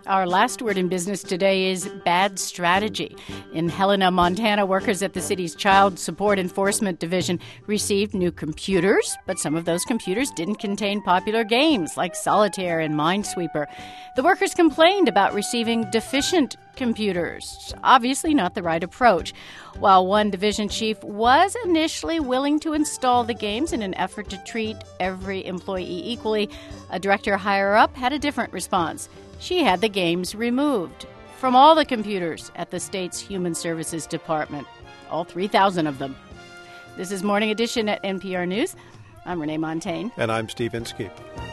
Our last word in business today is bad strategy. In Helena, Montana, workers at the city's Child Support Enforcement Division received new computers, but some of those computers didn't contain popular games like Solitaire and Minesweeper. The workers complained about receiving deficient computers. Obviously not the right approach. While one division chief was initially willing to install the games in an effort to treat every employee equally, a director higher up had a different response. She had the games removed from all the computers at the state's Human Services Department, all 3,000 of them. This is Morning Edition at NPR News. I'm Renee Montagne. And I'm Steve Inskeep.